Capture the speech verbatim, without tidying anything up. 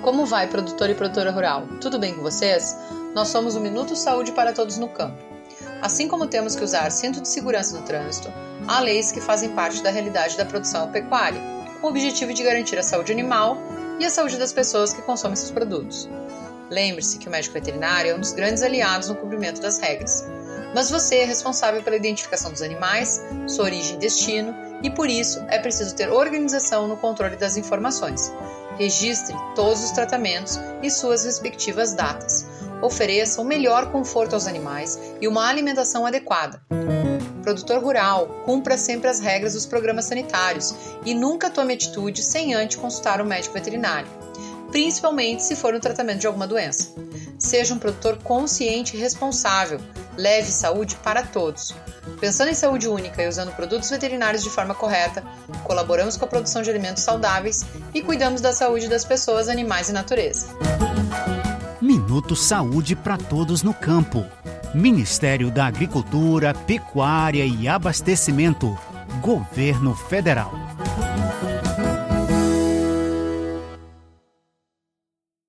Como vai, produtor e produtora rural? Tudo bem com vocês? Nós somos o Minuto Saúde para Todos no Campo. Assim como temos que usar cinto de segurança no trânsito, há leis que fazem parte da realidade da produção pecuária, com o objetivo de garantir a saúde animal e a saúde das pessoas que consomem seus produtos. Lembre-se que o médico veterinário é um dos grandes aliados no cumprimento das regras. Mas você é responsável pela identificação dos animais, sua origem e destino, e por isso é preciso ter organização no controle das informações. Registre todos os tratamentos e suas respectivas datas. Ofereça o melhor conforto aos animais e uma alimentação adequada. Produtor rural, cumpra sempre as regras dos programas sanitários e nunca tome atitude sem antes consultar o médico veterinário, principalmente se for no tratamento de alguma doença. Seja um produtor consciente e responsável. Leve saúde para todos. Pensando em saúde única e usando produtos veterinários de forma correta, colaboramos com a produção de alimentos saudáveis e cuidamos da saúde das pessoas, animais e natureza. Minuto Saúde para Todos no Campo. Ministério da Agricultura, Pecuária e Abastecimento. Governo Federal.